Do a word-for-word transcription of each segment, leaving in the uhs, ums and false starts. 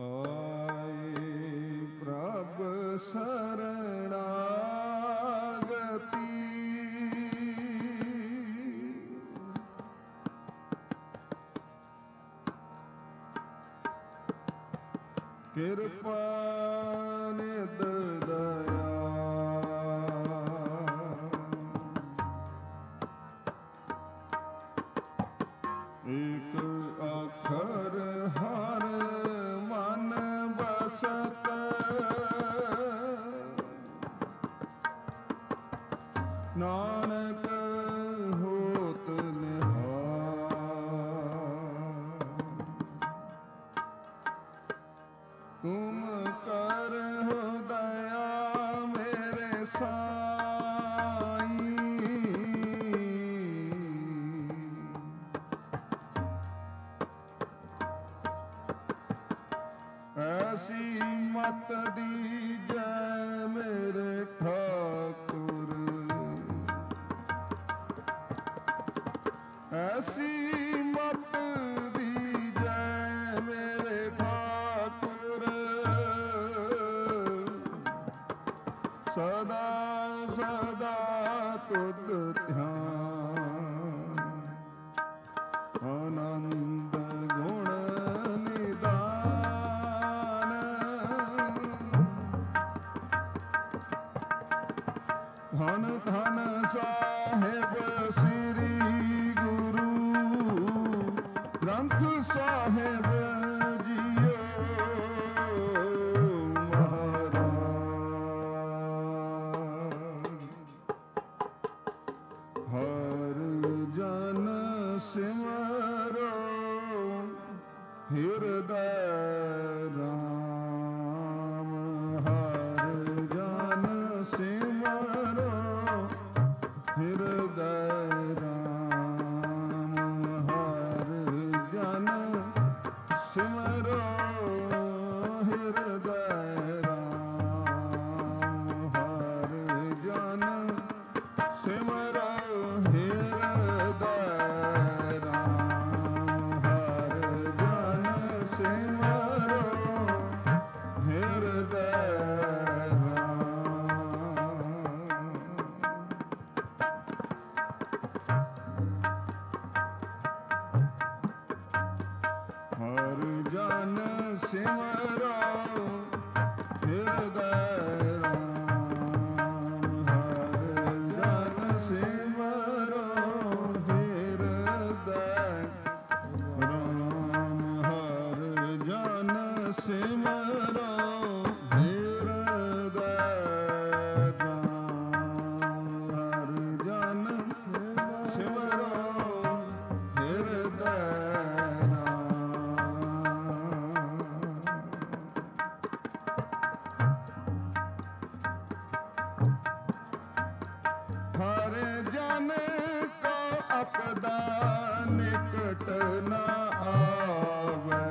ਆਏ ਪ੍ਰਭ ਸਰਣਾਗਤੀ, ਕਿਰਪਾ ਨਿਧ ਦਇਆ, ਏਕ ਅੱਖਰ ਹਰ ਮਨ ਬਸਤ, ਨਾਨਕ ਹੋਤ ਨਿਹਾਲ। ਤੁਮ ਕਰਹੁ ਦਇਆ ਮੇਰੇ ਸਾਈਂ, ਐਸੀ ਮਤ ਦੀਜੈ ਮੇਰੇ ਠਾਕੁਰ, ਐਸੀ ਮਤ ਦੀਜੈ ਮੇਰੇ ਠਾਕੁਰ, ਸਦਾ ਸਦਾ ਤੁਧ ਧਿਆਨ, ਆਨੰਦ ਗੁਣ ਨਿਦਾਨ। ਧਨ ਧਨ ਸਾਹਿਬ ਸ੍ਰੀ ਗੁਰੂ ਗ੍ਰੰਥ ਸਾਹਿਬ ਜੀਓ ਮਹਾਰਾਜ। ਹਰ ਜਨ ਸਿਮਰੋ ਹਿਰਦੈ ਰਾਮ, ਹਰ ਜਨ ਸਿਮਰੋ ਹਿਰਦੈ ਰਾਮ, ਹਰ ਜਨ ਸਿਮਰੋ ਹਿਰਦੈ ਰਾਮ, ਹਰ ਜਨ ਸਿਮਰੋ ਹਿਰਦੈ ਰਾਮ, ਹਰ ਜਨ ਸਿਮਰੋ ਹਿਰਦੈ ਹਰ ਜਨ ਸਿਮਰੋ ਹਿਰਦੈ ਰਾਮ, ਹਰ ਜਨ ਸਿਮਰੋ ਹਿਰਦੈ ਰਾਮ, ਹਰ ਜਨ ਸਿਮਰੋ ਹਿਰਦੈ ਰਾਮ, ਹਰ ਜਨ ਸਿਮਰੋ ਹਿਰਦੈ ਹਰ ਜਨ ਕੋ ਆਪਦਾ ਨਿਕਟ ਨ ਆਵੈ,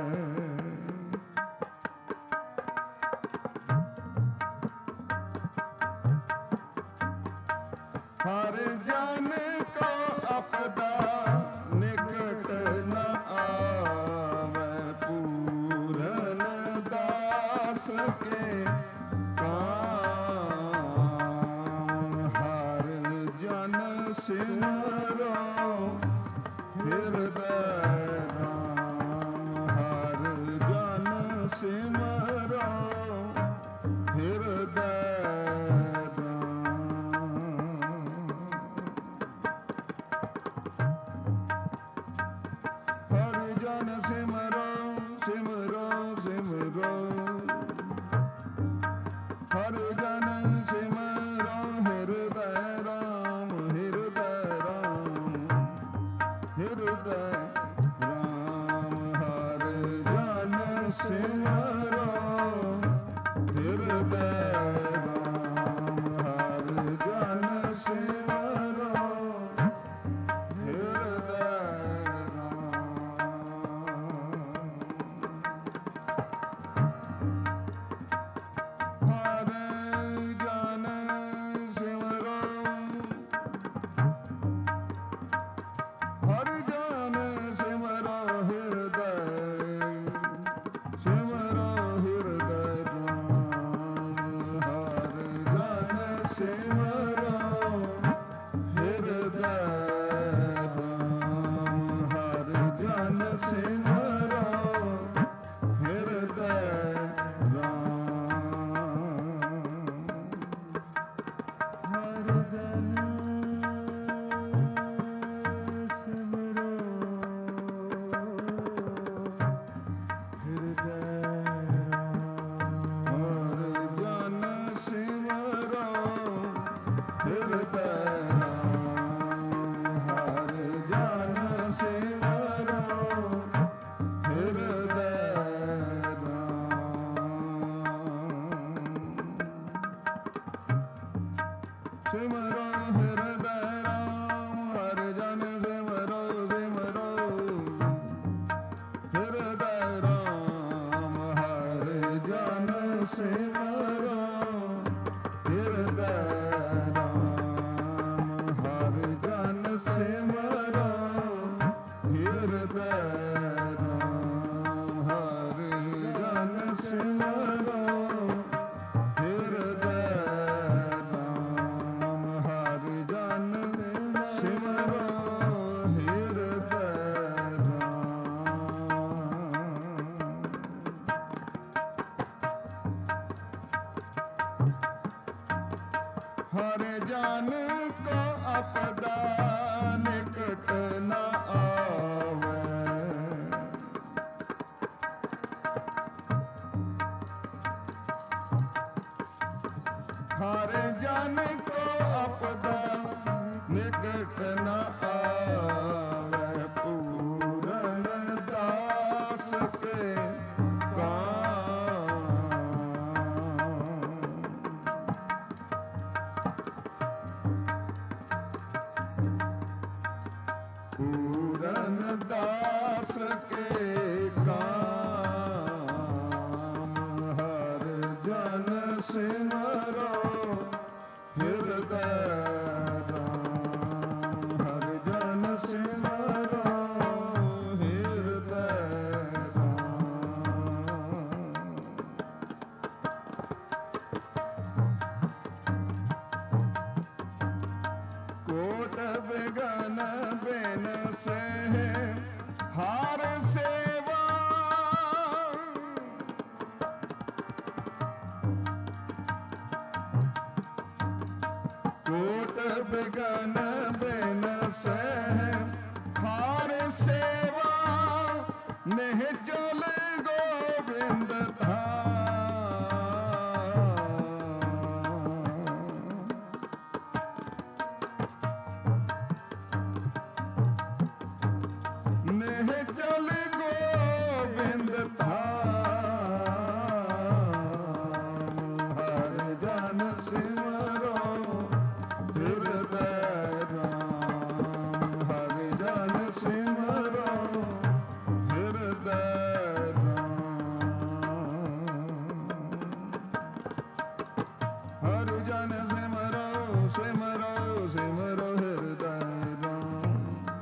ਹਰ ਜਨ ਕੋ ਆਪਦਾ ਨਿਕਟ ਨ ਆਵੈ, ਪੂਰਨ ਦਾਸ ਕੇ ਸਿਮਰੋ ਹਿਰਦੈ ਰਾਮ, ਹਰ ਜਨ ਸਿਮਰੋ ਹਿਰਦੈ ਰਾਮ, ਹਰ ਜਨ ਸਿਮਰੋ ਸਿਮਰੋ ਸਿਮਰੋ, ਹਰ ਜਨ ਸਿਮਰੋ ਹਿਰਦੈ ਰਾਮ, ਹਿਰਦੈ ਰਾਮ, ਹਿਰਦੈ ਰਾਮ, ਹਰ ਜਨ ਸਿਮਰੋ ਹਿਰਦੈ ਰਾਮ, ਹਰ ਜਨ ਸਿਮਰੋ ਹਿਰਦੈ ਰਾਮ, ਹਰ ਜਨ ਸਿਮਰੋ, ਹਰ ਜਨ ਸਿਮਰੋ ਹਿਰਦੈ, ਸਿਮਰੋ हर जान को आपदा निकट न आवे। हर जान को आपदा निकट न आवे। पूरन दास के पूरन दास के काम। हर जन सिमरो हृदय राम। हर जन सिमरो हृदय राम। कोट बिगन बिन से हार सेवा। कोट बिगन बिन से हार सेवा। निहचल गोविंद निहचल गोविंद धाम। हर जन सिमरो हृदय राम। हर जन सिमरो हृदय राम। हर जन सिमरो सिमरो सिमरो हृदय राम।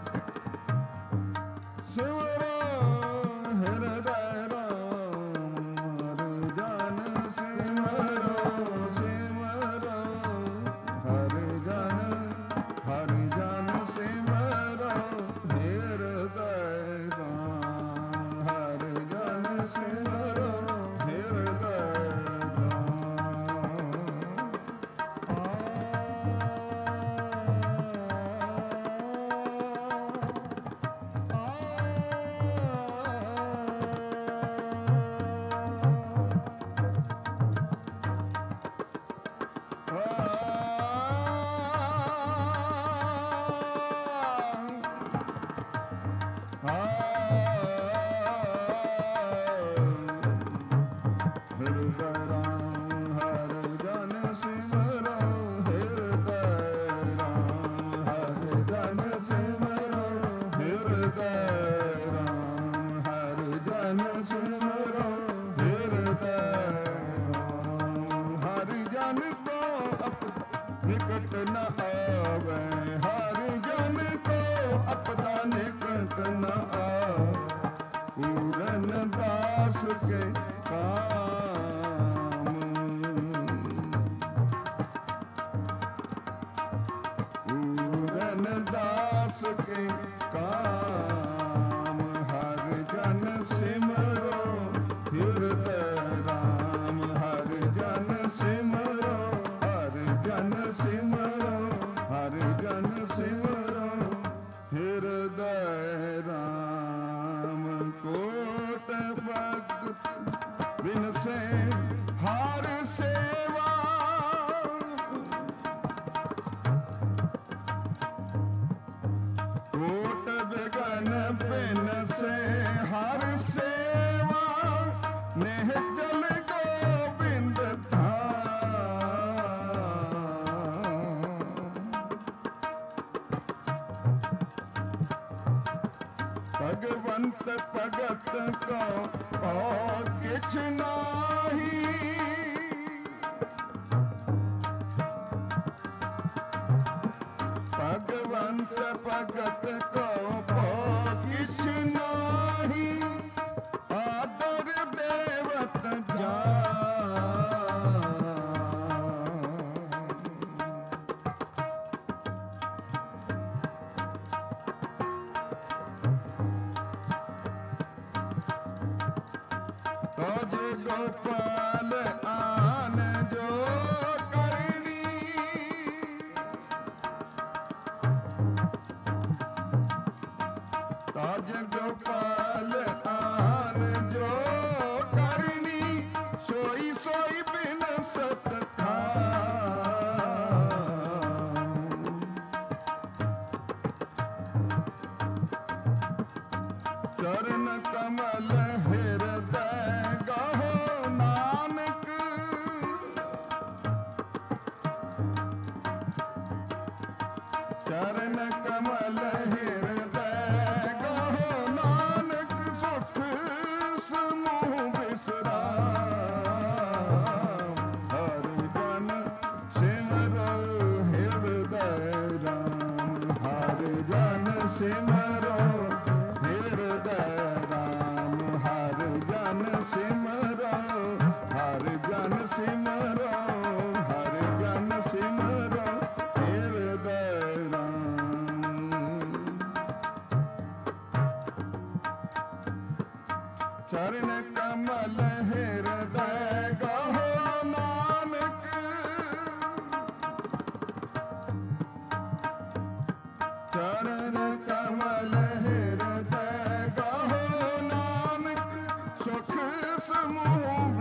सिमरो हृदय राम। हर जन सिमरो सिमरो हर जन। हर जन सिमरो हृदय राम। हर जन सिमरो हृदय हृदय राम। हर जन सिमरो हृदय राम। हर जन सिमरो हृदय राम। हर जन सिमरो हृदय राम। हर जन को निकट न आवे। हर जन को आपदा निकट न आवे। पूरन दास के काम। पूरन दास के काम। हर जन सिमरो हृदय राम। हर जन सिमरो हर जन सिमरो हर जन सिमरो हृदय राम। कोट भक्त बिन से हार सेवा। कोट बिगन बिन से हार सेवा। निहचल गोविंद धाम। भगवंत भगत को और किछ नाही। भगवंत भगत को किछ नाही। आदर देवत जान। तज गोपाल आन जो करनी। ਤਾਜ ਗੋਪਾਲ ਆਨ ਜੋ ਕਰਨੀ, ਸੋਈ ਸੋਈ ਬਿਨ ਸਤ ਚਰਨ ਕਮਲ ਹਿਰਦੈ ਗਾਹੋ ਨਾਨਕ, ਚਰਨ ਕਮਲ ਹਿਰਦੈ ਗਾਹੋ ਨਾਨਕ, ਸੁਖ ਸਮੂਹ ਵਿਸਰਾਮ, ਹਰਿ ਜਨ ਸਿਮਰੋ ਹਿਰਦੈ ਰਾਮ, ਹਰਿ ਜਨ ਸਿਮਰੋ ਹਿਰਦੈ ਰਾਮ, ਹਰਿ ਜਨ ਸਿਮਰੋ, ਹਰਿ ਜਨ ਸਿਮਰੋ, ਹਰਿ ਜਨ ਸਿਮਰੋ ਹਿਰਦੈ ਰਾਮ। ਚਰਨ ਕਮਲ ਹਿਰਦੈ ਗਾਹੋ ਨਾਨਕ, ਚਰਨ ਕਮਲ ਹਿਰਦੈ ਗਾਹੋ ਨਾਨਕ, ਸੁਖ ਸਮੂਹ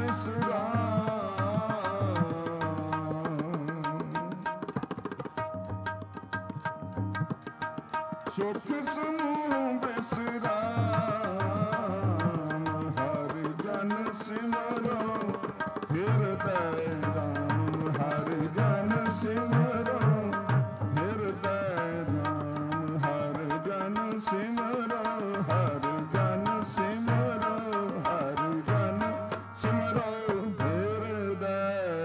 ਵਿਸਰਾਮ, ਸੁਖ ਸਮੂਹ ਵਿਸਰਾਮ, ਹਰਿ ਜਨ ਸਿਮਰੋ ਹਿਰਦੈ ਰਾਮ, ਹਰਿ ਜਨ ਸਿਮਰੋ ਹਿਰਦੈ ਰਾਮ, ਹਰਿ ਜਨ ਸਿਮਰੋ, ਹਰਿ ਜਨ ਸਿਮਰੋ, ਹਰਿ ਜਨ ਸਿਮਰੋ ਹਿਰਦੈ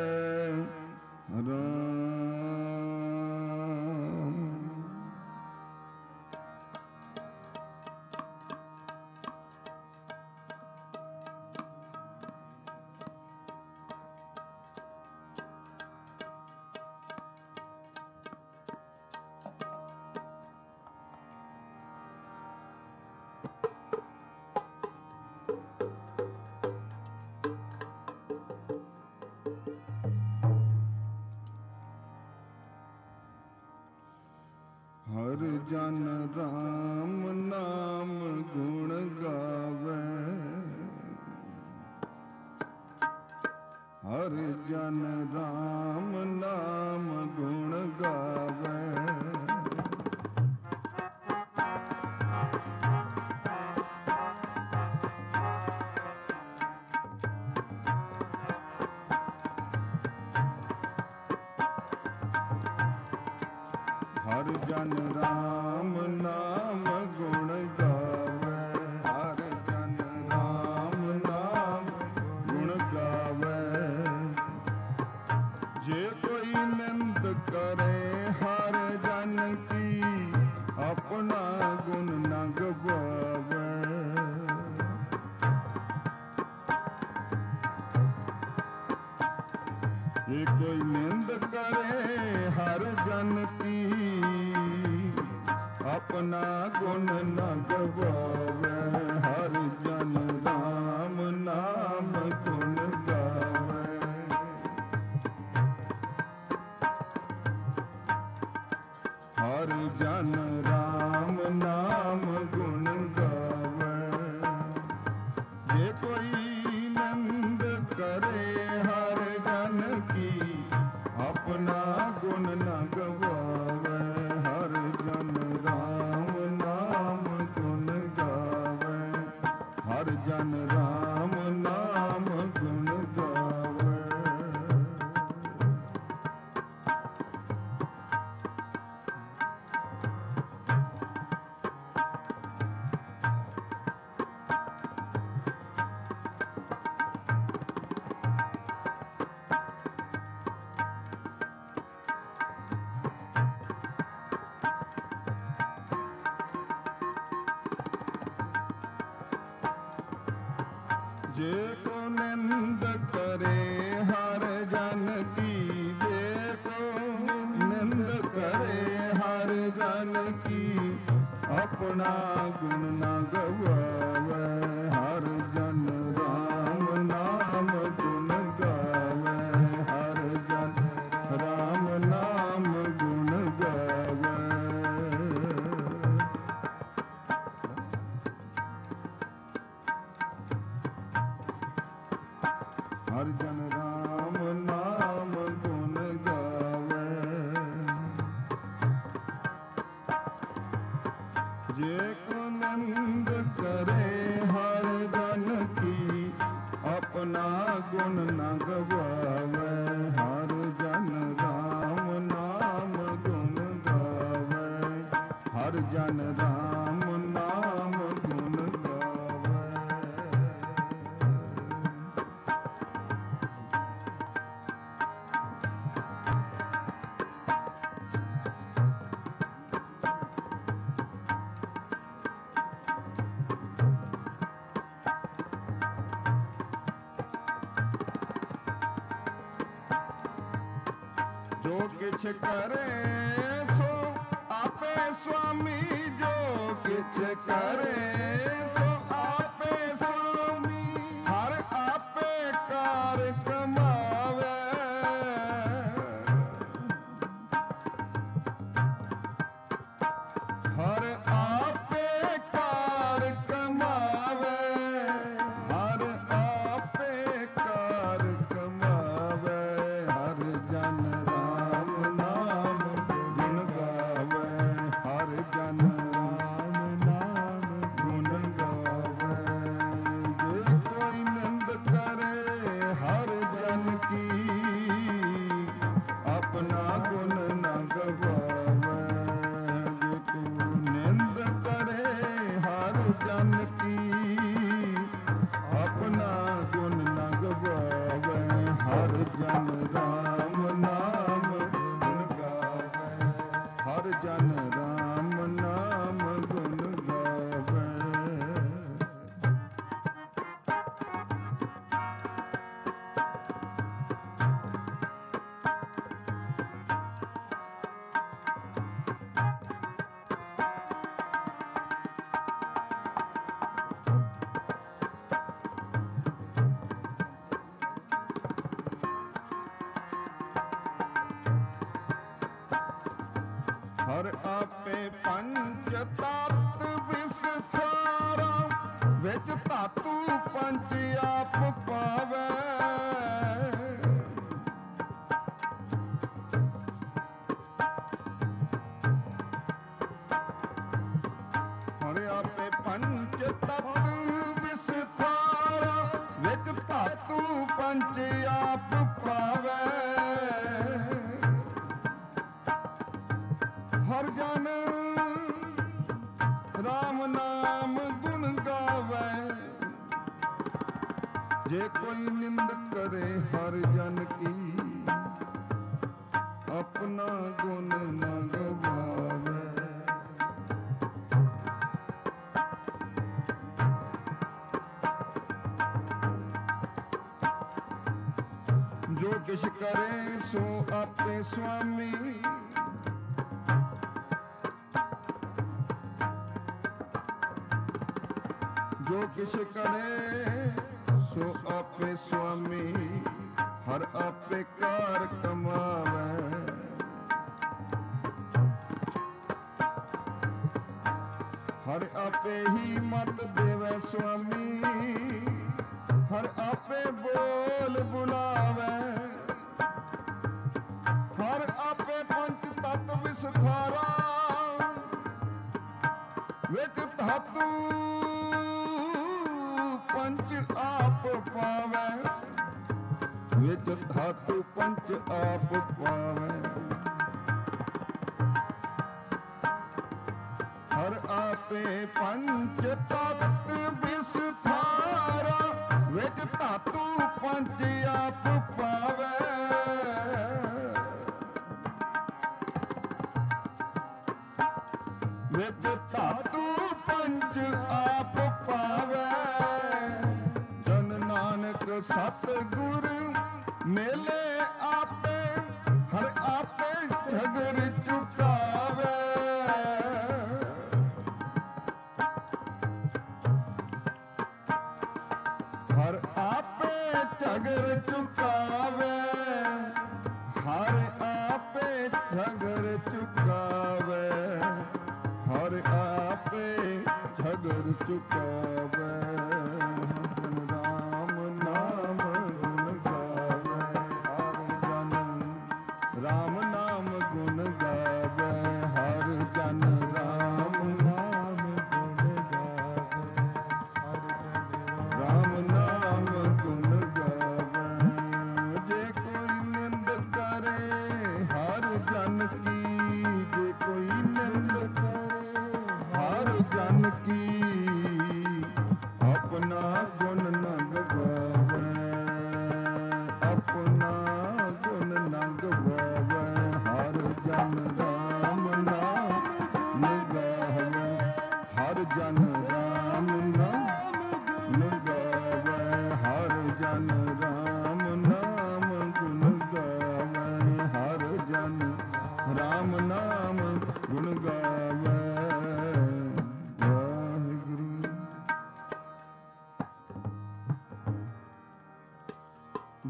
ਰਾਮ। ਹਰਿ ਜਨ ਰਾਮ ਨਾਮ ਗੁਣ ਗਾਵੇ, ਹਰਿ ਜਨ ਰਾਮ ਨਾਮ ਗੁਣ ਗਾਵੇ, ਹਰਿ ਜਨ ਰਾਮ ਨਾਮ ਗੁਣ ਗਾਵੇ, ਹਰਿ ਜਨ ਰਾਮ ਨਾਮ ਗੁਣ ਗਾਵੇ, ਜੇ ਕੋਈ ਨਿੰਦ ਕਰੇ ਹਰ ਜਨ ਕੀ, ਆਪਣਾ ਗੁਣ ਨ ਗਵਾਵੇ, ਜੇ ਕੋਈ ਨਿੰਦ ਕਰੇ ਹਰ ਜਨ ਕੀ, ਆਪਣਾ ਗੁਣ ਨ ਗਵਾਵੇ, ਹਰਿ ਜਨ ਰਾਮ ਨਾਮ ਗੁਣ ਗਾਵੇ, ਹਰਿ ਜਨ ਰਾਮ ਨਾਮ ਗੁਣ ਗਾਵੇ, ਜੇ ਕੋਈ ਨਿੰਦ ਕਰੇ ਹਰ ਜਨ ਕੀ, ਆਪਣਾ ਗੁਣ ਨ ਗਵਾਵੇ, ਹਰਿ ਜਨ ਰਾਮ ਨਾਮ ਗੁਣ ਗਾਵੇ, ਹਰਿ ਜਨ ਰਾਮ ਨਾਮ ਗੁਣ ਗਾਵੇ। ਜੇ ਕੋ ਨਿੰਦ ਕਰੇ ਹਰ ਜਨ ਕੀ, ਜੇ ਕੋ ਨਿੰਦ ਕਰੇ ਹਰ ਜਨ ਕੀ, ਆਪਣਾ ਗੁਣ ਨ ਗਵਾਵੇ, ਹਰ ਜਨ ਰਾਮ ਨਾਮ ਗੁਣ ਗਾਵੇ, ਹਰ ਜਨ ਰਾਮ ਨਾਮ ਗੁਣ ਗਾਵੇ, ਹਰ ਜਨ ਰਾਮ ਨਾਮ ਗੁਣ ਗਾਵੇ। ਜੇ ਕੋ ਨਿੰਦ ਕਰੇ ਹਰ ਜਨ ਕੀ, ਆਪਣਾ ਗੁਣ ਨ ਗਵਾਵੇ। ਹਰ ਜਨ ਰਾਮ ਨਾਮ ਗੁਣ ਗਾਵੇ। ਹਰ ਜਨ ਰਾਮ ਨਾਮ ਗੁਣ ਗਾਵੇ। ਜੋ ਕਿਛ ਕਰੇ ਸੋ ਆਪੇ ਸੁਆਮੀ। ਜੋ ਕਿਛ ਕਰੇ ਸੋ ਆਪੇ ਸੁਆਮੀ। ਹਰ ਆਪੇ ਕਾਰ ਕਮਾਵੇ। ਹਰ ਆਪੇ ਕਾਰ ਕਮਾਵੇ। ਹਰ ਆਪੇ ਕਾਰ ਕਮਾਵੇ। ਹਰ ਜਨ ਰਾਮ ਨਾਮ ਗੁਣ ਗਾਵੇ। ਹਰ ਜਨ ਰਾਮ ਨਾਮ ਗੁਣ ਗਾਵੇ। ਜੇ ਕੋਈ ਨਿੰਦ ਕਰੇ ਹਰ ਜਨ ਕੀ, ਆਪਣਾ ਗੁਣ ਨ ਗਵਾਵੇ। ਜੇ ਤੂੰ ਨਿੰਦ ਕਰੇ ਹਰ ਜਨ ਕੀ, ਆਪਣਾ ਗੁਣ ਨ ਗਵਾਵੇ। ਹਰ ਜਨ ਰਾਮ ਨਾਮ ਗੁਣ ਗਾਵੇ। ਹਰ ਜਨ ਰਾਮ ਨਾਮ ਗੁਣ ਗਾਵੇ। ਹਰ ਆਪੇ ਪੰਚ ਤਤ ਵਿਸਥਾਰਾ। ਵਿੱਚ ਧਾਤੂ ਪੰਚ ਆਪ ਪਾਵੇ। ਹਰ ਆਪੇ ਪੰਚ ਤਤ ਵਿਸਥਾਰਾ। ਵਿੱਚ ਧਾਤੂ ਪੰਚ ਆਪ ਪਾਵੇ। ਹਰ ਜਨ ਰਾਮ ਨਾਮ ਗੁਣ ਗਾਵੇ। ਜੇ ਕੋਈ ਨਿੰਦ ਕਰੇ ਹਰ ਜਨ ਕੀ, ਆਪਣਾ ਗੁਣ ਨ ਗਵਾਵੇ। ਜੋ ਕਿਛ ਕਰੇ ਸੋ ਆਪੇ ਸੁਆਮੀ। ਜੋ ਕਿਛ ਕਰੇ ਸੋ ਆਪੇ ਸੁਆਮੀ। ਹਰ ਆਪੇ ਕਾਰ ਕਮਾਵੇ। ਹਰ ਆਪੇ ਹੀ ਮਤ ਦੇਵੇ ਸੁਆਮੀ। ਹਰ ਆਪੇ ਬੋਲ ਬੁਲਾਵੇ। ਹਰ ਆਪੇ ਪੰਚ ਤਤ ਵਿਸਥਾਰਾ। ਵਿੱਚ ਧਾਤੂ ਪੰਚ ਆਪ ਪਾਵੇ। ਵਿੱਚ ਧਾਤੂ ਪੰਚ ਆਪ ਪਾਵੇ। ਹਰ ਆਪੇ ਪੰਚ ਤਤ ਵਿਸਥਾਰਾ। ਵਿੱਚ ਧਾਤੂ ਪੰਚ ਆਪ ਪਾਵੇ। ਵਿੱਚ ਧਾਤੂ ਪੰਚ ਆਪ ਪਾਵੇ। ਜਨ ਨਾਨਕ ਸਤਿਗੁਰ ਮੇਲੇ ਆਪੇ। ਹਰ ਆਪੇ ਝਗਰ ਚੁਕਾਵੇ। ਹਰ ਆਪੇ ਝਗਰ ਚੁਕਾਵੇ। ਹਰ ਆਪੇ ਝਗਰ ਚੁਕਾਵੇ। ਹਰ ਆਪੇ ਝਗਰ ਚੁਕਾਵੇ। ਰਾਮ ਨਾਮ ਗੁਣ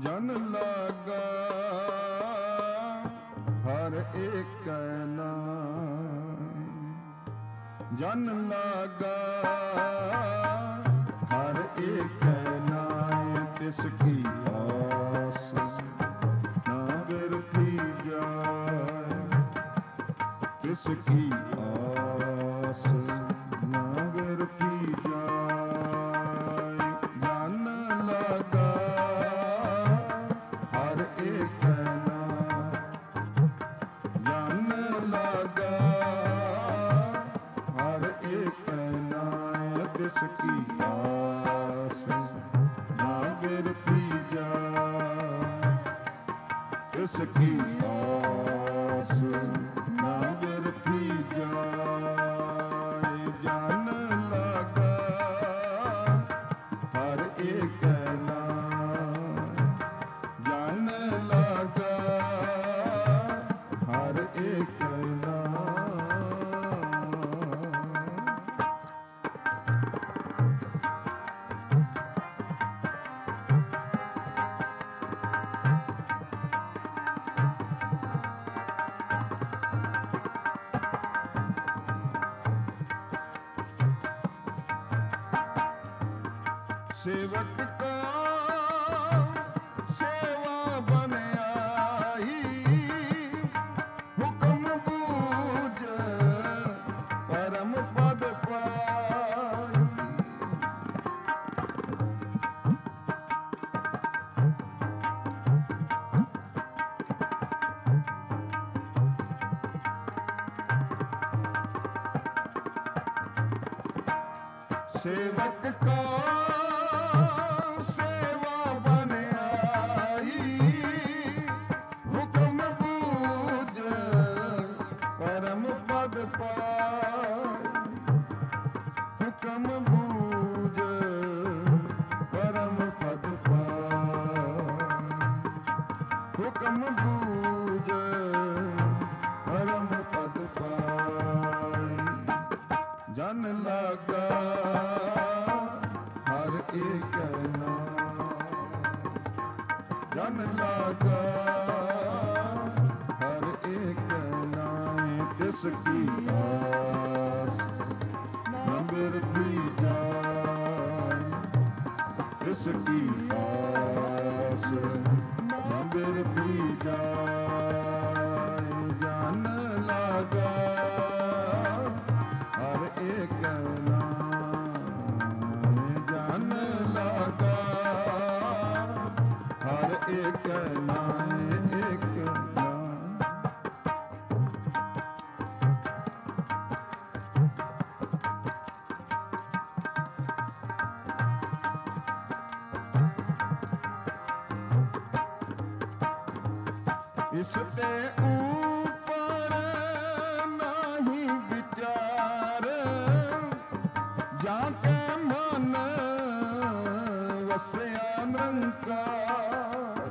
ਜਨ ਲਾਗਾ ਹਰ ਏਕ ਨਾਮ, ਜਨ ਲਾਗਾ ਹਰ ਏਕ ਨਾਮ, ਤਿਸ ਕੀ ਆਸ ਨਾ ਬਿਰਥੀ ਜਾਏ, ਤਿਸ ਕੀ ਆਸ ਨਾ ਬਿਰਥੀ ਜਾਏ। ਜਨ ਲਾਗਾ ਹਰ ਏਕ ਨਾਮ, ਜਨ ਲਾਗਾ ਹਰ ਏਕ ਨਾਮ, ਤਿਸ ਕੀ ਆਸ ਨਾ ਬਿਰਥੀ ਜਾਏ, ਤਿਸ ਕੀ ਆਸ ਨਾ ਬਿਰਥੀ ਜਾਏ। ਜਨ ਲਾਗਾ ਹਰ ਏਕ ਨਾਮ, ਜਨ ਲਾਗਾ ਹਰ ਏਕ ਨਾਮ। ਸੇਵਕ ਕਾ ਸੇਵਾ ਬਨ ਆਈ, ਹੁਕਮ ਬੂਝ ਪਰਮ ਪਦ ਪਾਈ। ਸੇਵਕ ਕਾ ਸੇਵਾ ਬਨ ਆਈ, ਹੁਕਮ ਬੂਝ ਪਰਮ ਪਦ ਪਾਈ। ਹੁਕਮ ਬੂਝ ਪਰਮ ਪਦ ਪਾਈ, ਹੁਕਮ ਬੂਝ ਪਰਮ ਪਦ ਪਾਈ। ਜਨ ਲਾਗਾ ਹਰ ਏਕ ਨਾਮ, ਜਨ ਲਾਗਾ ਹਰ ਏਕ ਨਾਮ, ਤਿਸ ਕੀ ਆਸ ਨਾ ਬਿਰਥੀ ਜਾਏ, ਤਿਸ ਕੀ ਆਸ ਨਾ ਬਿਰਥੀ ਜਾਏ। ਜਨ ਲਾਗਾ ਹਰ ਏਕ ਨਾਮ, ਜਨ ਲਾਗਾ ਹਰ ਏਕ ਨਾਮ, ਏਕ ਨਾਮ। ਇਸ ਤੇ ਉੱਪਰ ਨਹੀਂ ਵਿਚਾਰ, ਜਾਂ ਕੇ ਮਨ ਵਸਿਆ ਨਿਰੰਕਾਰ।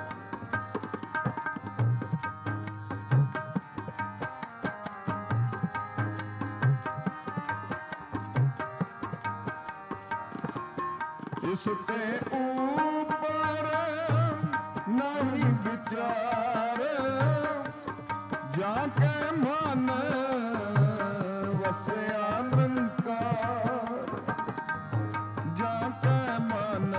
ਇਸ ਤੇ ਉੱਪਰ ਨਹੀਂ ਵਿਚਾਰ, ਜਾਂ ਕੇ ਮਨ ਵਸਿਆ ਨਿਰੰਕਾਰ। ਜਾਂ ਕੇ ਮਨ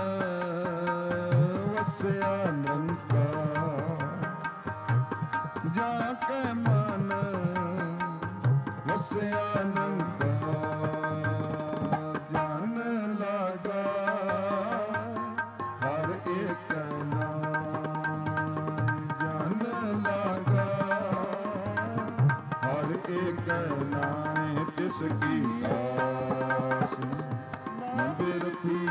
ਵਸਿਆ ਨਿਰੰਕਾਰ, ਜਾਂ ਕੇ ਮਨ ਵਸਿਆ ਨਿਰੰਕਾਰ। ਜਨ ਲਾਗਾ ਹਰ ਏਕ ਨਾਮ, ਜਨ ਲਾਗਾ ਹਰ ਏਕ ਨਾਮ, ਤਿਸ ਕੀ ਆਸ ਨਾ ਬਿਰਥੀ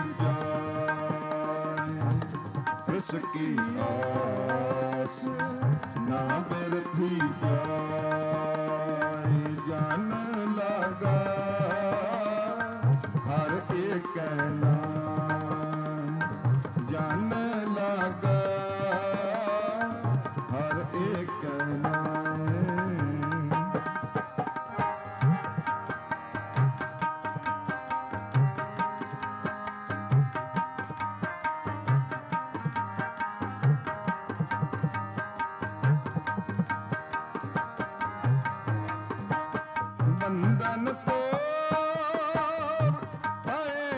ਜਾਏ, ਤਿਸ ਕੀ ਆਸ ਨਾ ਬਿਰਥੀ ਜਾਏ। ਜਨ ਲਾਗਾ ਹਰ ਏਕ ਨਾਮ, ਜਨ ਲਾਗਾ ਹਰ ਏਕ ਨਾਮ। ਬੰਧਨ ਤੋੜ ਭਏ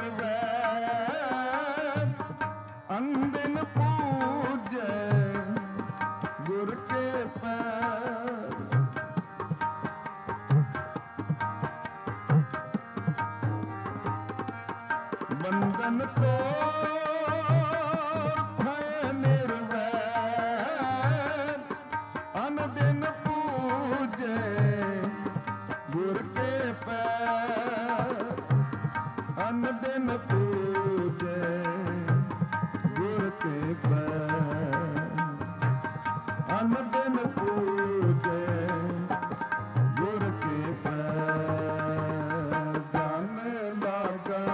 ਨਿਰਵੈਰ ਅੰਦਿਨ ਪੂਜੈ ਗੁਰ ਕੇ ਪੈਰ ਬੰਧਨ ਤੋੜ ਭੈ ਨਿਰਵੈਰ ਅਨਦਿਨ ਪੂਜੈ ਗੁਰ ਕੇ ਪੈਰ ਅਨਦਿਨ ਪੂਜੈ ਗੁਰ ਕੇ ਪੈਰ ਅਨਦਿਨ ਪੂਜੈ ਗੁਰ ਕੇ ਪੈਰ ਜਨ ਲਾਗਾ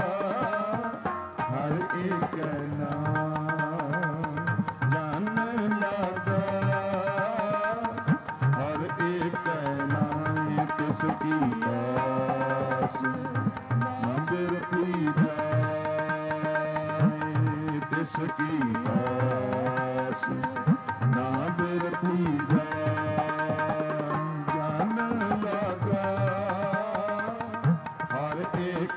ਹਰ ਏਕ ਨਾਮ ਜਨ ਲਾਗਾ ਹਰ ਏਕ ਨਾਮ ਤਿਸ ਕੀ ਆਸ ਨਾ ਬਿਰਤੀ ਜਾਏ ਤਿਸ ਕੀ ਆਸ ਨਾ ਬਿਰਤੀ ਜਾਏ ਜਨ ਲਾਗਾ ਹਰ ਏਕ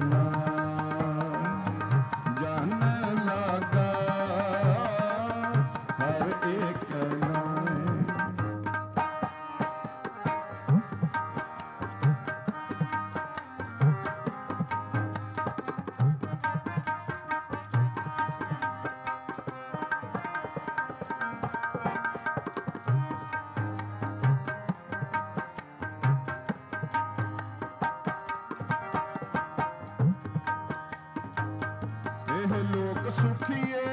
ਨਾਮ ਜਨ ਲਾਗਾ ਹਰ ਏਕ ਨਾਮ ਇਹ ਲੋਕ ਸੁਖੀਏ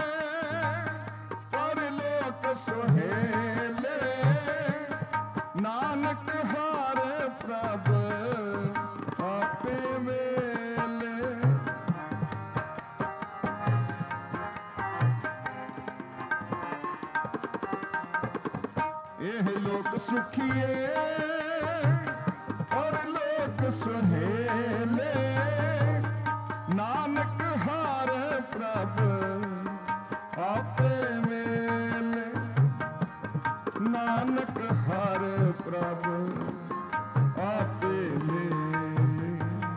ਪਰਲੋਕ ਸੁਹੇਲੇ ਨਾਨਕ ਹਰ ਪ੍ਰਭ ਆਪੇ ਵੇਲੇ ਇਹ ਲੋਕ ਸੁਖੀਏ ਪਰਲੋਕ ਸੁਹੇਲੇ ਨਾਨਕ ਹਰ ਪ੍ਰਭ ਆਪੇ ਵੇਲੇ ਨਾਨਕ ਹਰ ਪ੍ਰਭ ਆਪੇ ਵੇਲੇ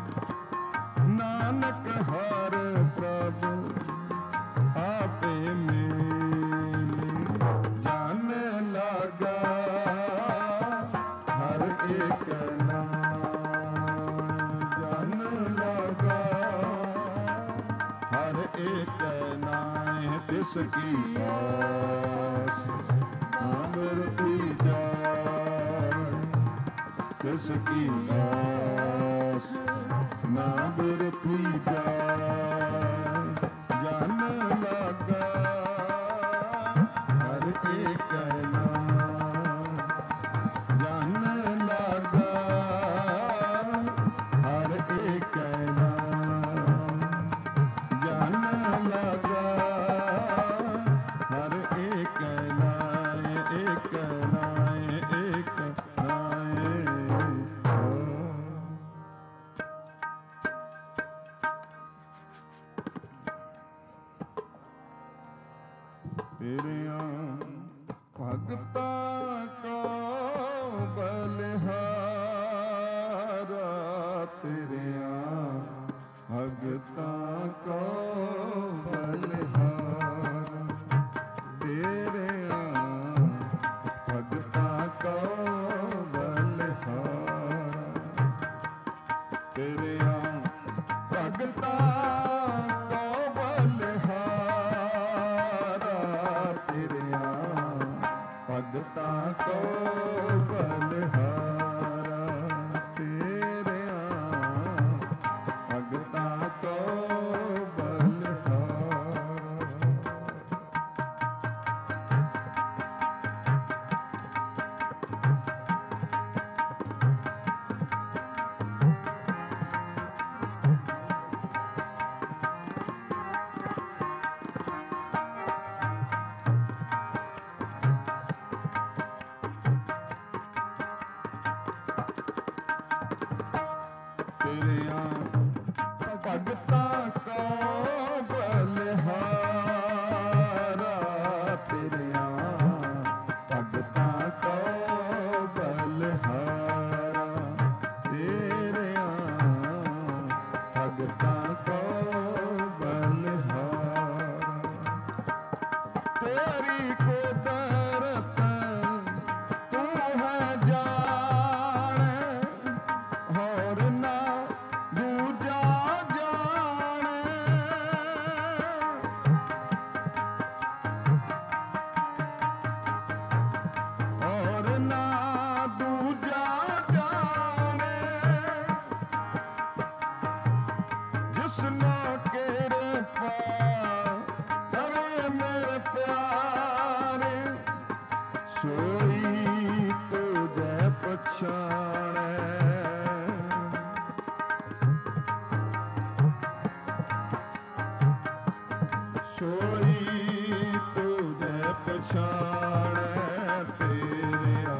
ਨਾਨਕ ਹਰ ਪ੍ਰਭ ਆਪੇ ਮੇਲੇ ਜਨ ਲਾਗਾ ਹਰ ਏਕ ਨਾਮ ਜਨ ਲਾਗਾ ਹਰ ਏਕ ਨਾਮ ਤਿਸ ਕੀ ਆਸ ਨਾ ਬਿਰਤੀ ਜਾਏ ਤਿਸ ਕੀ ਆਸ ਨਾ ਬਿਰਤੀ ਜਾਏ ਜਨ ਲਾਗਾ ਹਰ ਏਕ ਨਾਮ ਜਨ ਲਾਗਾ ਹਰ ਏਕ ਨਾਮ ਜਨ ਲਾਗਾ ਹਰ ਏਕ ਨਾਮ ਏਕ ਨਾਮ ਏਕ ਨਾਮ ਤੇਰਿਆਂ ਭਗਤਾਂ ਕੋ ਬਲਿਹਾਰਾ ਤੇਰਿਆਂ ਭਗਤਾਂ ਕੋ ਬਲਿਹਾਰਾ ਤੇਰਿਆਂ ਭਗਤਾਂ ਕੋ ਬਲਿਹਾਰਾ ਤੇਰਿਆਂ ਭਗਤਾਂ ਕੋ ਬਲਿਹਾਰਾ ਤੇਰਿਆਂ ਭਗਤਾਂ ਕੋ ਬਲਿਹਾਰਾ ਤੇਰਿਆਂ ਭਗਤਾਂ ਕੋ ਬਲਿਹਾਰਾ ਤੇਰਿਆਂ ਭਗਤਾਂ ਕੋ ਬਲਿਹਾਰਾ ਤੇਰਿਆਂ ਭਗਤਾਂ ਕੋ ਬਲਿਹਾਰਾ ਭਗਤਾਂ ਕੋ ਬਲਿਹਾਰਾ। ਤੇਰੀ ਕੁਦਰਤ ਤੂੰ ਹੈ ਜਾਣੇ, ਹੋਰ ਨਾ ਦੂਜਾ ਜਾਣੇ। ਹੋਰ ਨਾ ਦੂਜਾ ਜਾਣੇ, ਜਿਸਨੋਂ ਕਿਰਪਾ ਕਰੇ ਮੇਰੇ ਪਿਆਰੇ, ਸੋਈ ਤੁਝੇ ਪਛਾਣੇ। ਸੋਈ ਤੁਝੇ ਪਛਾਣੇ। ਤੇਰਿਆ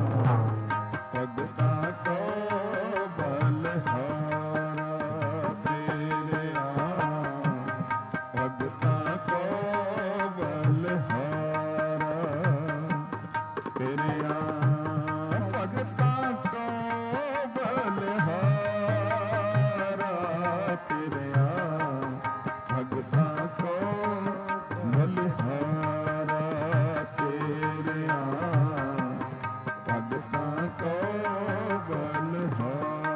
ਭਗਤਾਂ ਕੋ ਬਲਿਹਾਰਾ। ਤੇਰਿਆ ਭਗਤਾਂ ਕੋ ਬਲਿਹਾਰਾ। ਤੇਰਿਆ ਭਗਤਾਂ ਕੋ ਬਲਿਹਾਰਾ। ਤੇਰਿਆ ਭਗਤਾਂ ਕੋ ਬਲਿਹਾਰਾ। ਤੇਰਿਆ ਭਗਤਾਂ ਕੋ ਬਲਿਹਾਰਾ।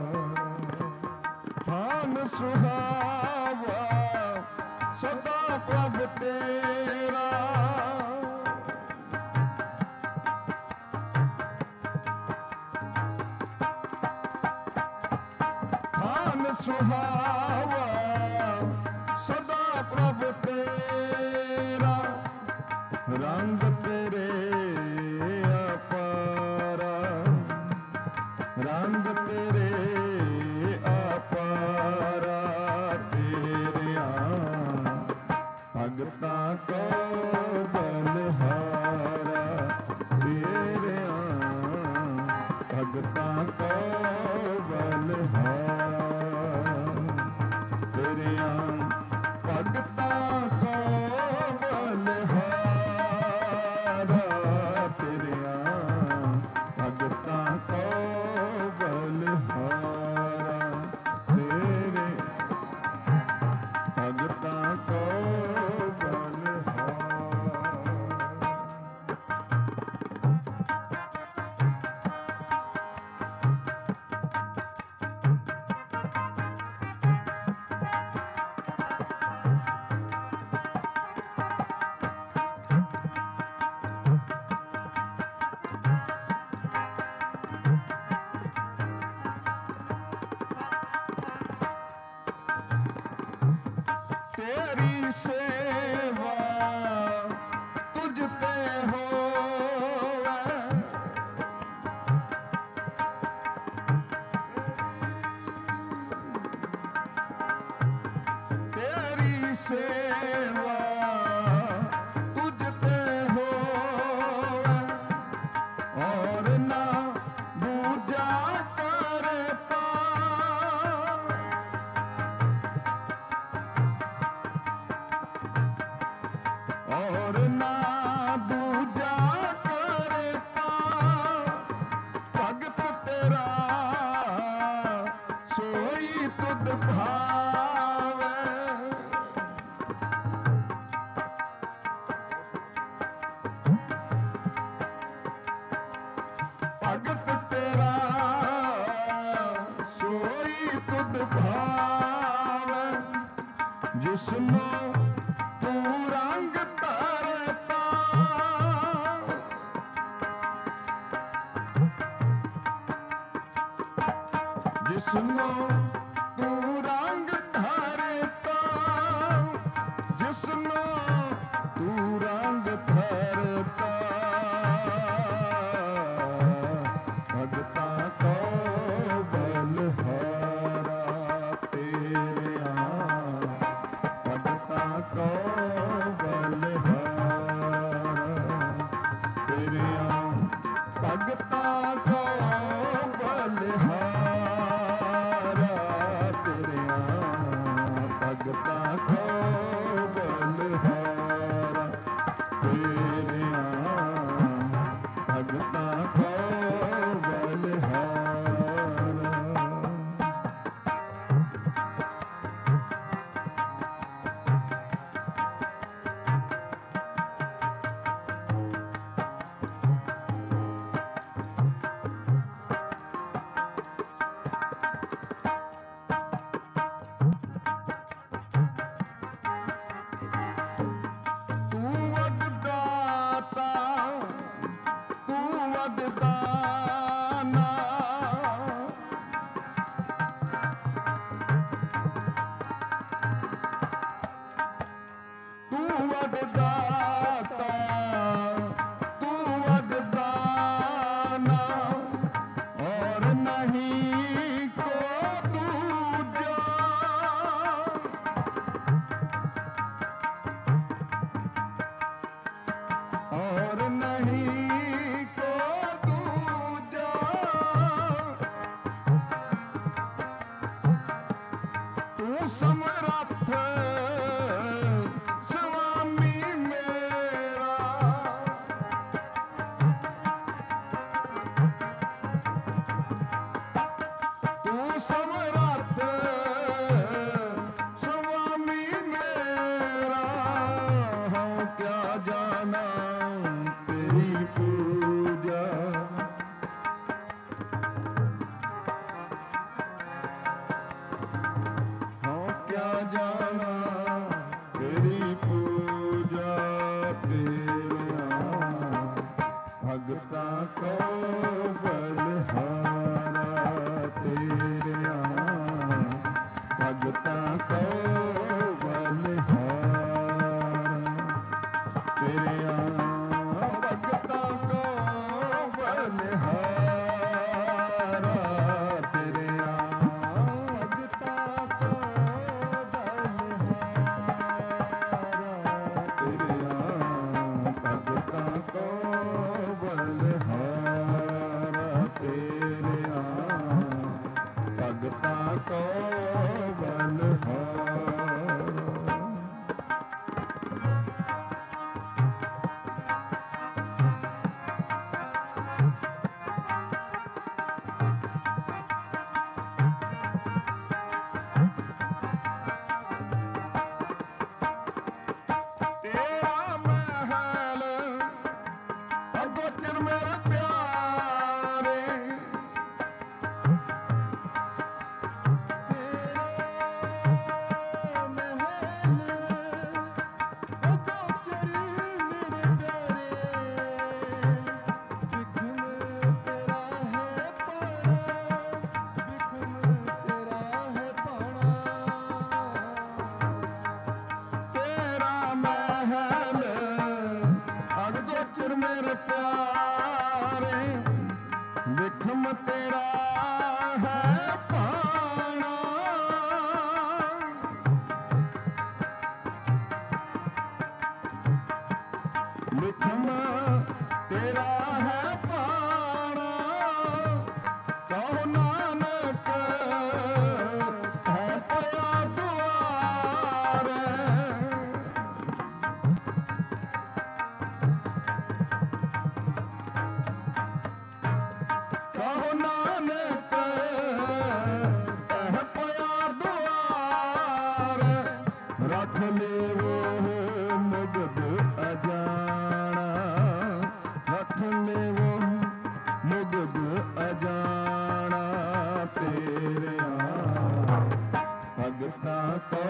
ਹਾਨ ਸੁਹਾਵਾ ਸਦਾ ਪ੍ਰਭ ਤੇਰਾ, ਹਾਨ ਸੁਹਾਵਾ ਸਦਾ ਪ੍ਰਭ ਤੇਰਾ। ਰੰਗ ਤੇਰੇ ਅਪਾਰਾ, ਰੰਗ ਤੇਰੇ ਅਪਾਰਾ। ਤੇਰਿਆ ਭਗਤਾਂ ਕੋ ਬਲਿਹਾਰਾ। ਤੇਰਿਆ ਭਗਤਾਂ ਕੋ ਬਲਿਹਾਰਾ। ਤੇਰਿਆ ਭਗਤਾਂ ਕੋ ਬਲਿਹਾਰਾ। ਤੇਰਿਆ ਭਗਤਾਂ ਕੋ ਬਲਿਹਾਰਾ। ਤੇਰੇ ਭਗਤਾਂ ਕੋ ਬਲਿਹਾਰਾ। ਤੇਰੀ ਸੇਵਾ ਤੁਝ ਤੇ ਹੋਵੇ, ਤੇਰੀ ਸੇਵਾ ਤੁਝ ਤੇ ਹੋਵੇ, ਔਰ ਨਾ ਦੂਜਾ ਕਰਤਾ। ਔਰ ਨਾ ਦੂਜਾ ਕਰਤਾ। ਭਗਤ ਤੇਰਾ ਸੋਈ ਤੁਧ ਭਾਵੇ। ਭਗਤ ਤੇਰਾ ਸੋਈ ਤੁਧ ਭਾਵੇ, ਜਿਸਨੂੰ ਤੂੰ ਰੰਗ ਧਰਤਾ। ਜਿਸਨੂੰ ਤੂੰ ਰੰਗ ਧਰਤਾ। ਜਿਸਨੂੰ ਤੂੰ ਰੰਗ ਧਰਤਾ। ਭਗਤਾਂ ਕੋ ਬਲਿਹਾਰਾ। ਤੇਰਿਆ ਭਗਤਾਂ ਕੋ वरदाता तू वरदाना और नहीं को दूजा और नहीं को दूजा तू समर्थ स्वामी मेरा तू समर्थ स्वामी मेरा हो क्या जाना तेरी पूजा हो क्या जाना तेरी पूजा तेरा भगता को बलहारा तेरा भगता को बलहारा तेरा भगता को बलहारा तेरा भगता को बलहारा तेरा भगता को बलहारा तेरा भगता को बलहारा तेरा महल अगोचर मेरे प्यारे तेरा महल अगोचर मेरे प्यारे बिखम तेरा है पाना बिखम तेरा है पाना बिखम तेरा है पाना कहो नानक है पया दुआरे कहो नानक कह पया दुआर रख ले वो मुगद अजाना रख ले वो मुगद अजाना तेरे भगता को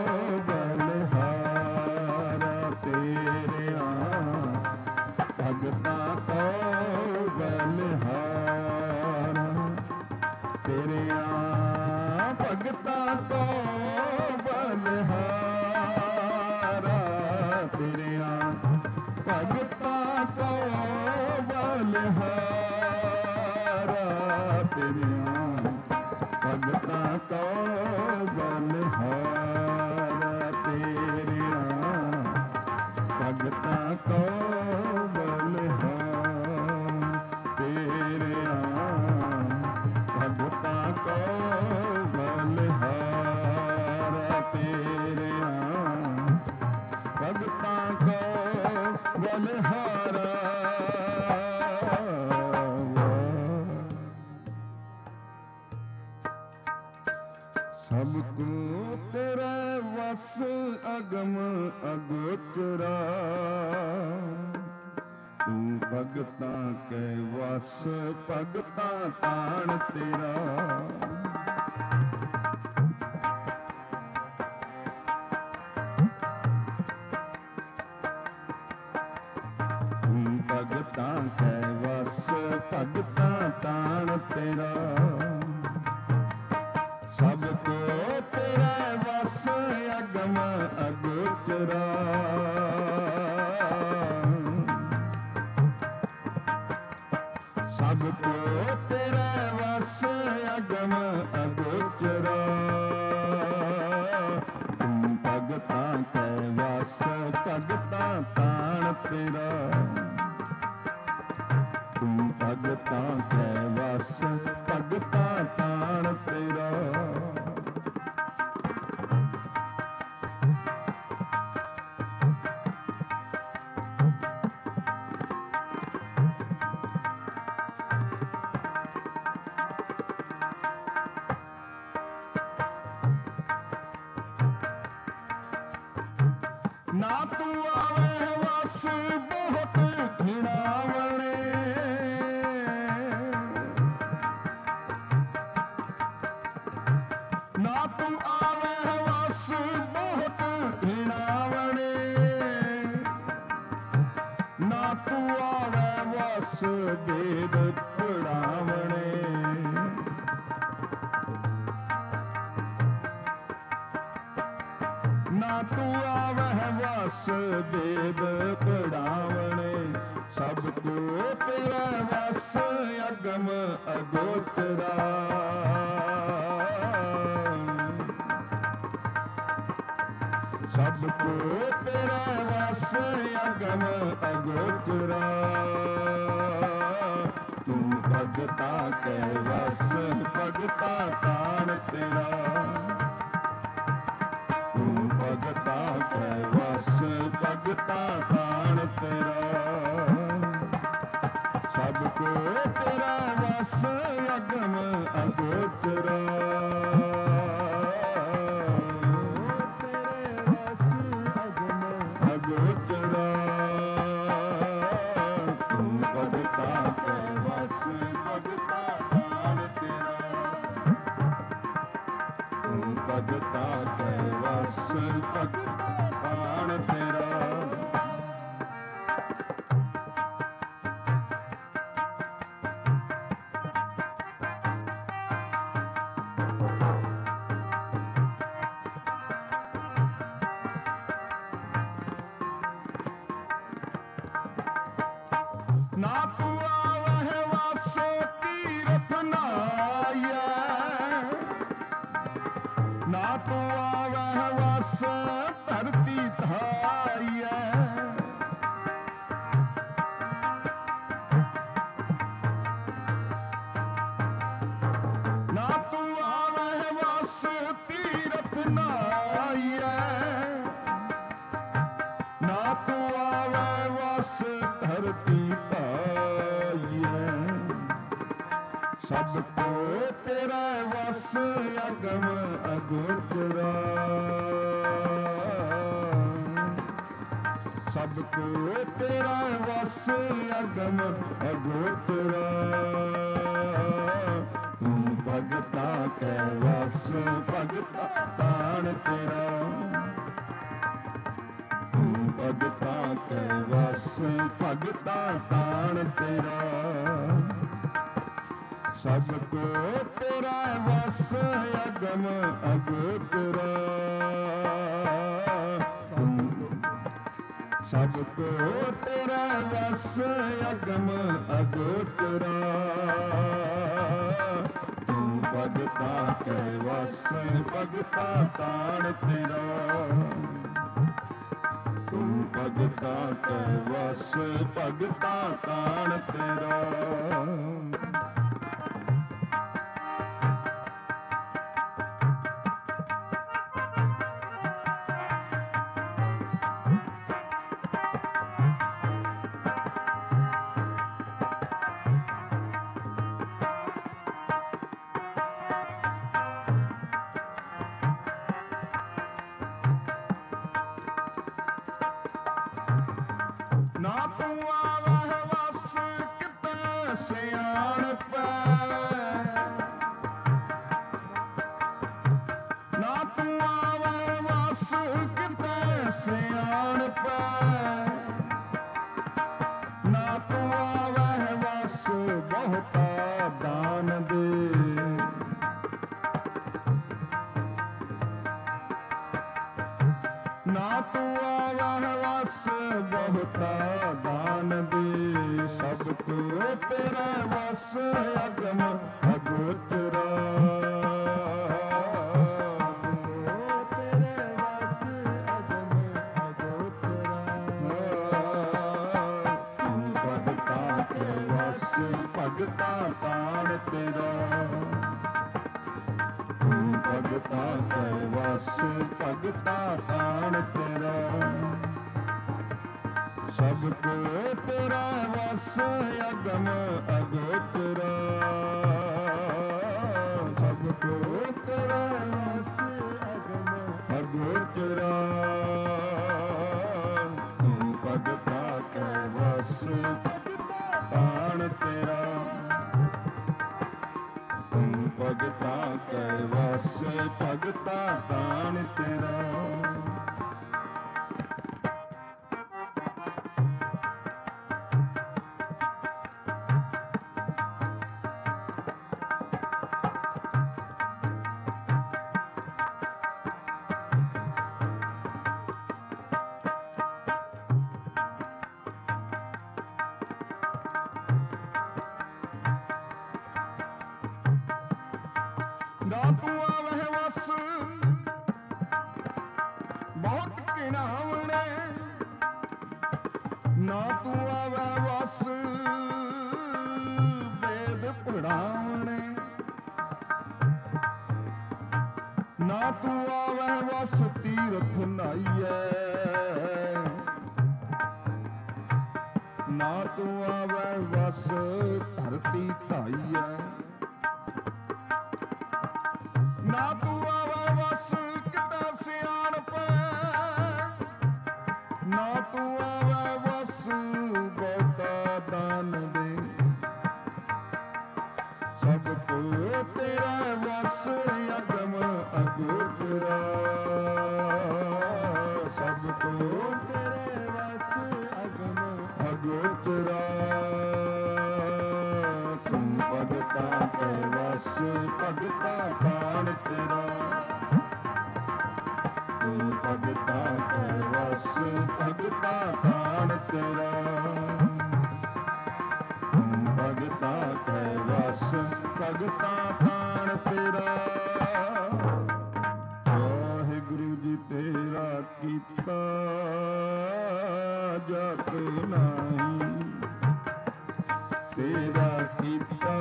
बलहारा तेरे भगता को बलहारा तेरे भगता को बलहारा तेरे भगता को बलहारा तेरे भगता को बलहारा तेरे भगता को बलहारा तेरे भगता को बलहारा तेरे भगता को बलहारा सबको तेरा वस अगम अगोचरा तू भगता के वस भगता ताण तेरा भगता के वस भगता ताण तेरा सबको तेरा वस अगम अगोचरा ਨਾ ਤੂੰ ਆਵੇ ਵਸ ਬਹੁਤ ਘਿਣਾਵਣੇ, ਨਾ ਤੂੰ ਆਵੇ ਵਸ ਬਹੁਤ ਘਿਣਾਵਣੇ, ਨਾ ਤੂੰ ਆਵੇ ਵਸ ਵੇਦ ਪੜਾਵਣੇ, ਨਾ ਤੂੰ ਆਵਹਿ ਵਸ ਵੇਦ ਪੜਾਵਣੇ, ਸਭ ਕੋ ਤੇਰਾ ਵਸ ਅਗਮ ਅਗੋਚਰਾ, ਸਭ ਕੋ ਤੇਰਾ ਵਸ ਅਗਮ ਅਗੋਚਰਾ, ਤੂੰ ਭਗਤਾ ਕੈ ਵਸ ਭਗਤਾ ਤਾਣ ਤੇਰਾ, ਭਗਤਾ ਕੈ ਵਸ ਭਗਤਾ ਤਾਣ ਤੇਰਾ, ਸਭ ਕੋ ਤੇਰਾ ਵਸ ਅਗਮ ਅਗੋਚਰਾ, ਤੇਰੇ ਵਸ ਅਗਮ ਅਗੋਚਰਾ, ਤੂੰ ਭਗਤਾ ਕੈ ਵਸ ਭਗਤਾ ਤਾਣ ਤੇਰਾ, ਤੂੰ ਭਗਤਾ ਕੈ ਵਸ ਭਗਤਾ ਤਾਣ ਤੇਰਾ, ਨਾ ਤੂੰ ਆਵਹਿ ਵਸ ਤੀਰਥ ਨਾਈਐ, ਨਾ ਤੂੰ ਆਵਹਿ ਵਸ ਧਰਤੀ ਧਾਰੀਐ, ਨਾ ਤੂੰ ਆਵਹਿ ਵਸ ਤੀਰਥ ਨਾਈਐ, ਨਾ ਤੂੰ ਆਵਹਿ ਵਸ ਧਰਤੀ ਧਾਰੀਐ, ਸਭ ਕੋ ਤੇਰਾ ਵਸ ਅਗਮ ਅਗੋਚਰਾ, ਸਭ ਕੋ ਤੇਰਾ ਵਸ ਅਗਮ ਅਗੋਚਰਾ, ਤੂੰ ਭਗਤਾ ਕੈ ਵਸ ਭਗਤਾ ਤਾਣ ਤੇਰਾ, ਤੂੰ ਭਗਤਾ ਕੈ ਵਸ ਭਗਤਾ ਤਾਣ ਤੇਰਾ, ਸਭ ਕੋ ਤੇਰਾ ਵਸ ਅਗਮ ਅਗੋਚਰਾ, ਸਭ ਕੋ ਤੇਰਾ ਵਸ ਅਗਮ ਅਗੋਚਰਾ, ਤੂੰ ਭਗਤਾ ਕੈ ਵਸ ਭਗਤਾ ਤਾਣ ਤੇਰਾ, ਤੂੰ ਭਗਤਾ ਕੈ ਵਸ ਭਗਤਾ ਤਾਣ ਤੇਰਾ, ਨਾ ਤੂੰ ਆਵਹਿ ਵਸ ਕਿਤੇ ਸਿਆਣਪ, ਨਾ ਤੂੰ ਆਵਹਿ ਵਸ ਕਿਤੇ ਸਿਆਣਪ, ਨਾ ਤੂੰ ਆਵਹਿ ਵਸ ਬਹੁਤਾ ਦਾਨ ਦੇ, ਨਾ ਤੂੰ ਆਵਹਿ ਵਸ ਬਹੁਤਾ ਦਾਨ ਦੇ, ਸਭ ਕੋ ਤੇਰਾ ਵਸ ਅਗਮ ਅਗੋਚਰਾ, ਸਭ ਕੋ ਤੇਰੇ ਵਸ ਅਗਮ ਅਗੋਚਰਾ, ਤੂੰ ਭਗਤਾ ਕੈ ਵਸ ਭਗਤਾ ਤਾਣ ਤੇਰਾ, ਤੂੰ ਭਗਤਾ ਕੈ ਵਸ ਭਗਤਾ ਤਾਣ ਤੇਰਾ, ਸਭ ਕੋ ਤੇਰਾ ਵਸ ਅਗਮ ਅਗੋਚਰਾ, ਸਭ ਕੋ ਤੇਰਾ ਵਸ ਅਗਮ ਅਗੋਚਰਾ, ਭਗਤਾ ਦਾਨ ਤੇਰਾ। ਨਾ ਤੂੰ ਆਵਹਿ ਵਸ ਬਹੁਤ ਘਿਣਾਵਣੇ, ਨਾ ਤੂੰ ਆਵਹਿ ਵਸ ਵੇਦ ਪੜਾਵਣੇ, ਨਾ ਤੂੰ ਆਵਹਿ ਵਸ ਤੀਰਥ ਨਾਈਐ, ਨਾ ਤੂੰ ਆਵਹਿ ਵਸ ਧਰਤੀ ਧਾਈਐ, ਨਾ ਤੂੰ ਆਵੈ ਵਸ ਕਿਤਾ ਸਿਆਣਪ, ਨਾ ਤੂੰ ਆਵੈ ਵਸ ਬਹੁਤਾ ਦਾਨ ਦੇ, ਸਭ ਕੋ ਤੇਰਾ ਵਸ ਅਗਮ ਅਗੋਚਰਾ, ਸਭ ਕੋ ਤੇਰੇ ਵਸ ਅਗਮ ਅਗੋਚਰਾ, ਤੂੰ ਭਗਤਾ ਕੈ ਵਸ ਭਗਤਾ ਦਾਨ ਤੇਰਾ, ਤੂੰ ਭਗਤਾ ਕੈ ਵਸ ਭਗਤਾ ਦਾਨ ਤੇਰਾ, ਤੂੰ ਭਗਤਾ ਕੈ ਵਸ ਭਗਤਾ ਦਾਨ ਤੇਰਾ। ਵਾਹਿਗੁਰੂ ਜੀ ਤੇਰਾ ਕੀਤਾ ਜਤ ਨਾਹੀ, ਤੇਰਾ ਕੀਤਾ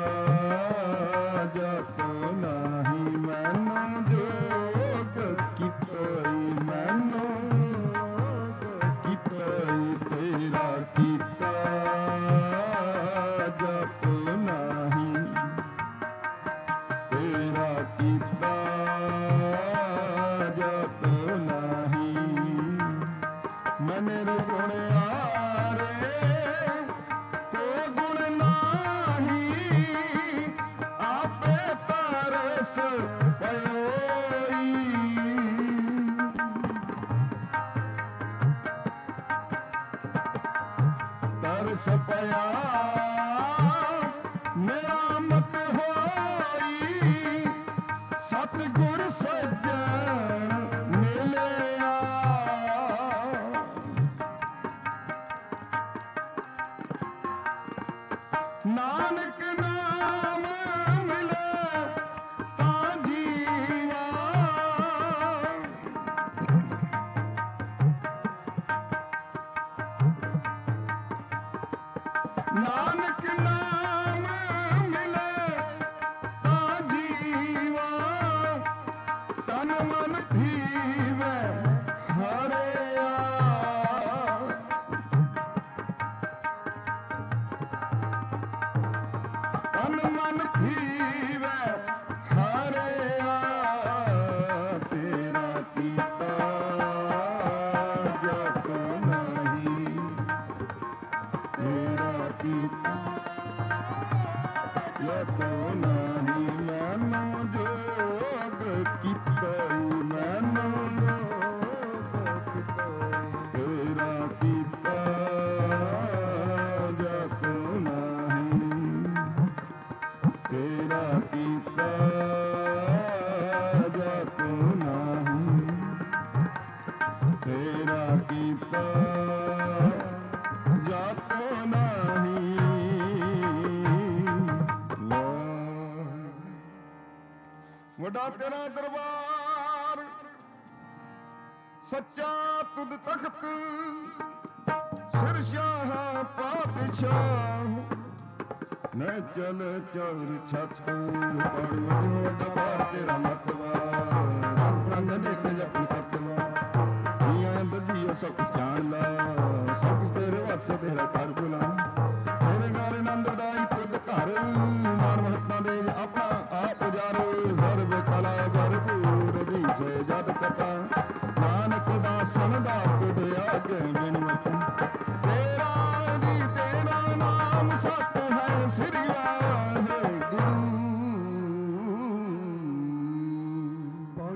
ਜਤ ਨਾਹੀ, ਮੈਨੂੰ ਜੋਗ ਕੀਤਈ, ਮੈਨੂੰ ਕੀਤਈ, ਤੇਰਾ ਕੀਤਾ ਜਤ ਨਾਹੀ, ਤੇਰਾ ਕੀਤਾ ਜਤ ਨਾਹੀ, ਮਨੇ ਗੁਣ ਆਰੇ ਕੋ ਗੁਣ ਨਾਹੀ, ਆਪੇ ਤਰਸ ਪਇਓਈ, ਤਰਸ ਪਇਆ ਮੇਰਾ ਮਤ ਹੋਈ, ਸਤਿਗੁਰ ਸੱਜਣ ਮਿਲਿਆ, ਨਾਨਕ ਨਾਮ ਮਿਲੇ ਤਾਂ ਜੀਵਾ, ਨਾਨਕ ਨਾਮ ਮਿਲੇ ਤਾਂ ਜੀਵਾ, ਤਨ ਮਨ ਥੀਵੈ ਹਰਿਆ, ਤਨ ਮਨ ਥੀਵੈ ਹਰਿਆ, ਤੇਰਾ ਕੀਤਾ ਜਤ ਨਾਹੀ, ਤੇਰਾ ਕੀਤਾ ਜਤ ਨਾਹੀ, ਮੈਨੂੰ ਜੋਗ ਕੀਤਈ, ਮੈਨੂੰ ਜੋਗ ਕੀਤਈ, ਤੇਰਾ ਕੀਤਾ ਜਤ ਨਾਹੀ, ਤੇਰਾ ਕੀਤਾ ਜਤ ਨਾਹੀ, ਤੇਰਾ ਕੀਤਾ ਜਤ ਨਾਹੀ। ਵੱਡਾ ਤੇਰਾ ਦਰਬਾਰ ਸੱਚਾ ਤੁਧ ਤਖਤ, ਸਿਰ ਸ਼ਾਹ ਪਾਤਸ਼ਾਹ, ਮੈਂ ਚਲ ਚੌਰ ਛੱਤ, ਪਾਣੀ ਦਰਬਾਰ ਤੇਰਾ ਮਤਵਾ, ਰੰਗ ਦੇਖ ਜਪਨ ਤਤਵਾ, ਨੀਆਂ ਦੱਧੀਓ ਸਭ ਕੁਛ ਜਾਣ ਲਾ, ਸਭ ਕੁਛ ਤੇਰੇ ਵਾਸਤੇ ਤੇਰਾ ਕਰ ਬੁਲਾ, ਤੇਰੇ ਘਰ ਆਨੰਦ ਦਾਈ ਤੁਧ ਘਰ, ਮਾਨ ਮਹਤਮਾ ਦੇ ਆਪਣਾ ਆਪ ਉਜਾਰੋ, ਸਰਬ ਕਲਾ ਭਰਪੂਰ ਦੀ ਸੇ ਜਦ ਕਥਾ, ਨਾਨਕ ਦਾਸਨ ਦਾਸ ਤੁਧ ਆਗੇ ਬਿਨਵਤ, ਤੇਰਾ ਜੀ ਤੇਰਾ ਨਾਮ ਸਤ ਹੈ, ਸ੍ਰੀ ਵਾਹਿਗੁਰੂ।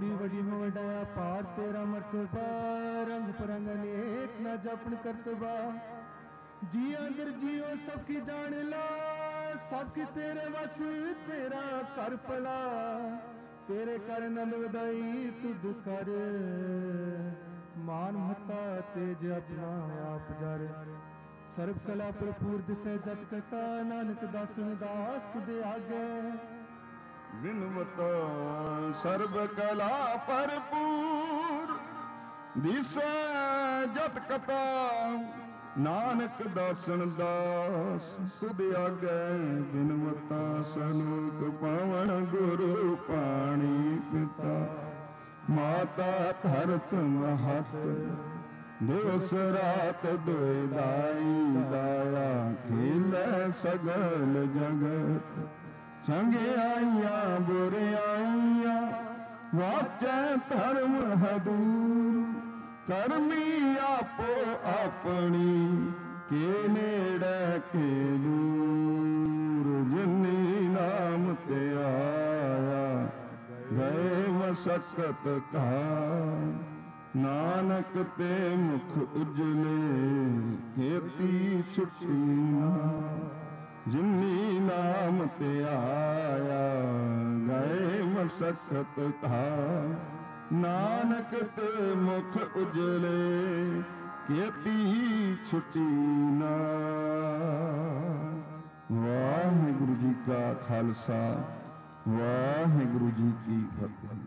पाया पार तेरा मर्तबा, रंग परंग अनेक न जपन करतबा। जी अंदर जियो सबकी जान ला, सबकी तेरे वस तेरा कर भला। तेरे कर नंद वदाई तुद कर, मान महता तेज अपना आप जर। सर्व कला भरपूर दिसै जत कथा, नानक दासन दास तुदे आगे। ਬਿਨਵਤ ਸਰਬ ਕਲਾ ਭਰਪੂਰ, ਦਿਸੈ ਜਤ ਕਤਾ ਨਾਨਕ ਦਾਸਨ ਦਾਸ ਤੁਧ ਆਗੈ। ਬਿਨਵਤਾ ਸਲੋਕ ਪਾਵਨ ਗੁਰੂ ਪਾਣੀ ਪਿਤਾ, ਮਾਤਾ ਧਰਤ ਮਹਤ ਦਿਵਸ ਰਾਤ ਦੁਇ ਦਾਈ। ਦਾਇਆ ਖੇਲੈ ਸਗਲ ਜਗਤ, ਚੰਗਿਆਈਆਂ ਬੁਰਿਆਈਆਂ ਵਾਚੈ ਧਰਮ ਹਦੂਰ। ਕਰਮੀ ਆਪੋ ਆਪਣੀ, ਕੇ ਨੇੜੇ ਕੇ ਦੂਰ। ਜਿਨੀ ਨਾਮ ਤੇ ਆਇਆ ਗਏ ਮਸਕਤ ਘਾਰ, ਨਾਨਕ ਤੇ ਮੁਖ ਉਜਲੇ ਖੇਤੀ ਛੁੱਟੀ ਨਾ। ਜਿਨੀ ਨਾਮ ਤੇ ਆਇਆ ਗਏ ਮਸਕਤ ਘਾਰ, ਨਾਨਕ ਤੇ ਮੁਖ ਉਜਲੇ ਖੇਤੀ ਛੁੱਟੀ ਨਾ। ਵਾਹਿਗੁਰੂ ਜੀ ਕਾ ਖਾਲਸਾ, ਵਾਹਿਗੁਰੂ ਜੀ ਕੀ ਫਤਿਹ।